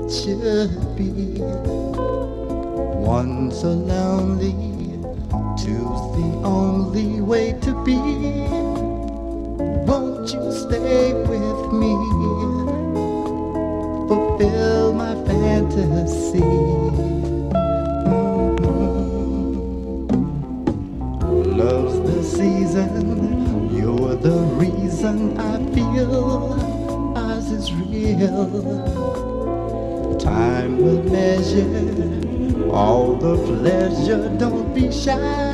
should be. One's so lonely, two's the only way to be. Won't you stay with me? Fulfill my fantasy. Love's the season, you're the reason I feel ours is real. Time will measure all the pleasure, don't be shy.